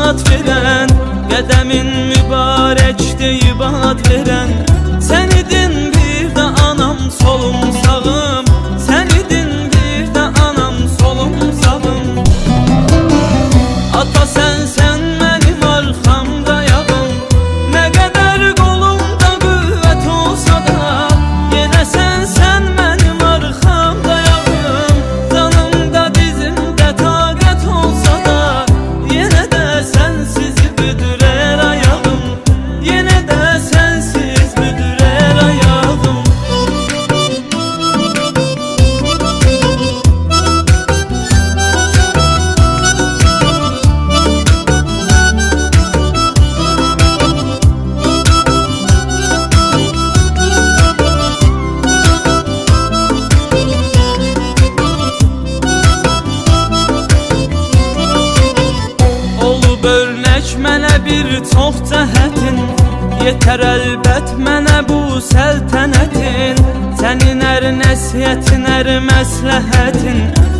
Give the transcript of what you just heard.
həyat verən, qədəmin mübarəkdir ibad verən. Sən idin bir də anam, solum sağım. Sən idin bir də anam, solum sağım. Ata sənsən mənim arxamda yağım. Nə qədər qolumda qüvvət olsa da, yenə sənsən mənim arxamda yağım. Canımda dizimdə taqət olsa da, yenə də sənsiz büdürər ayağım. Yenə də sənsiz büdürər ayağım. Olub örnək mənə bir çox cəhətin, yetər əlbət mənə bu səltənətin. Sənin ər nəsiyyətin, ər məsləhətin,